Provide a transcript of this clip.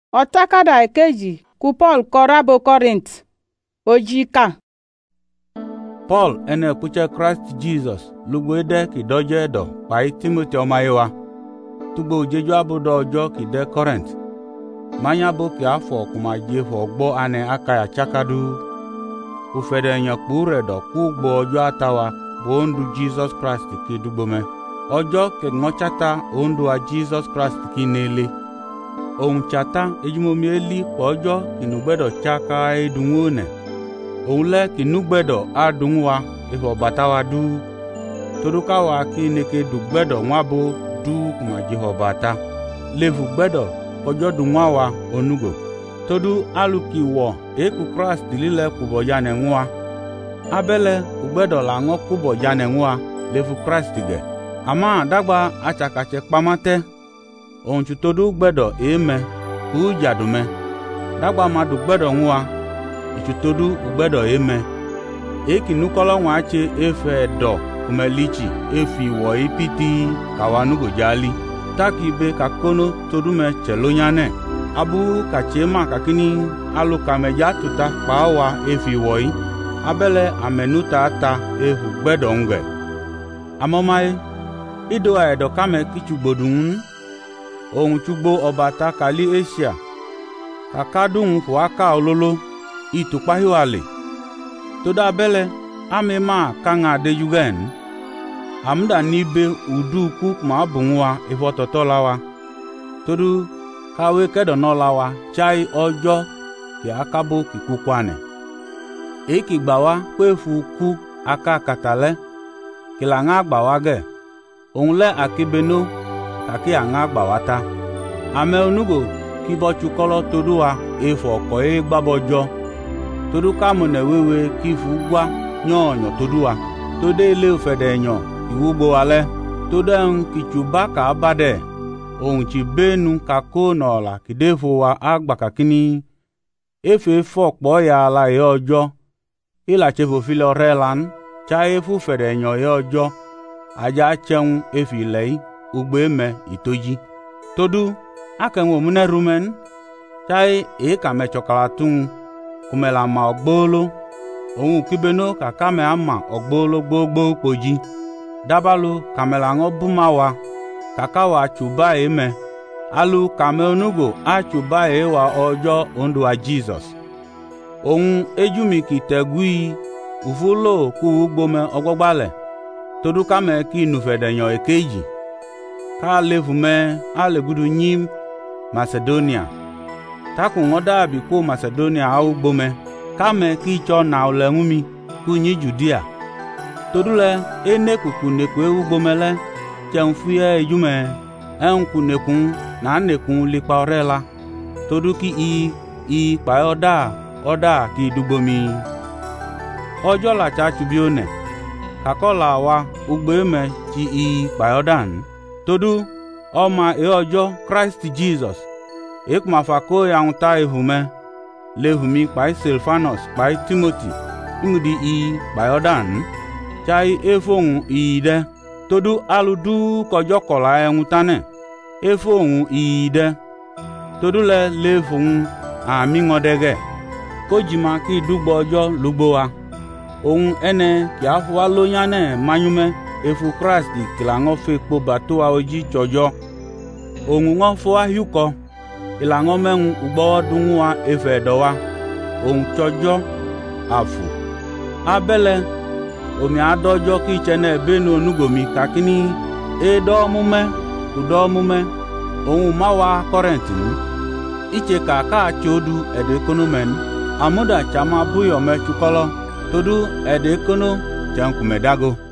Ọ̀tákàdá èkejì ku Paul kọrábò Kọ́ríńtì ojika. Paul ene kuche Christ Jesus lugbo ede ki doje edo pai Timothy omayewa tugbo ujeju abudo ojo ki de Kọ́ríńtì manya bo ki afọ kuma je fo gbo ane akaya chakadu ufede nyapu redo ku gbo ojo atawa bo ndu Jesus Christ ki dugbome ojo ke ngochata ondu a Jesus Christ ki nele ohun chata ejumomi eli pojo kinugbedo chaka edunwone ohun le kinugbedo adunwa ifo batawa du torukawa kineke dugbedo nwabo du kuma Jehobata levu gbedo pojo dunwa onugo todu aluki wo eku Christ lile kubo yane nwa abele ugbedo la ngo kubo yane nwa levu Christ ge ama dagba achakache pamate ohun chutodu gbedo eme ku jadume dagba madu gbedo nwa chutodu gbedo eme ekinukolo nwa che efe do kumelichi efi wo ipiti kawanugo jali takibe kakono todume chelonyane abu kachema kakini alu kameja tuta pawa efi woi abele amenuta ata efu gbedo ngwe amomai ido edo kame kichugbodun ohun chugbo obata kali Asia kakadun fuaka ololo itupahiwale toda bele amema kanga de yugen amda nibe uduku kuma bunwa ifototolawa todu kawe kedonolawa chai ojo ki akabo kikukwane eki gbawa pefu ku aka katale kilanga gbawage onle akibeno kaki anga gbawata ame onugo kibochu kolo toduwa efo ko gbabojo todu kamune wewe kifu gwa nyonyo toduwa tode ile ufedenyo iwugbo ale toden kichuba ka abade ohun chi benu kako nola kidefo wa agba kakini efe fokpo ya ala ye ojo ila chefo filo relan cha efu fedenyo ye ojo aja cheun efi lei ugbeme itoji todu akenwo mune rumen chai kame chokalatun kumela ma ogbolo ohun kibeno kakame ama ogbolo gbogbo poji dabalu kamela ngo bumawa kakawa chuba eme alu kame onugo achuba wa ojo ondu a Jesus ohun ejumi kitegui ufulo ku ugbome ogbogbale todu kame ki nufedenyo ekeji ka levume alegudu nyim Macedonia taku ngoda bi ko Macedonia augbome kame ki cho na olengumi ku nyi Judea todule enekuku neku ugbomele chenfuye ejume enkunekun na nekun lipa orela toduki i pa oda ki dugbomi ojo la cha chubione kakola wa ugbeme ti i pa odan todu oma ojo Christ Jesus ekmafako ya unta ehume lehumi pa Silvanus pa Timothy imudi i pa odan chai efohun ide todu aludu kojo kola enutane efohun ide todu le lefun ami ngodege kojima ki dugbo ojo lugbowa ohun ene ki afuwa lonyane manyume efu Christ kilango fekpo batowa oji chojo ohun ngo fo ahyuko ilango menun ugbo dunwa efe dowa ohun chojo afu abele omi adojo ki chene benu onugomi kakini edo mume ohun mawa Kọ́ríńtì iche ka chodu edekonomen amuda chama buyo mechukolo todu edekono jankumedago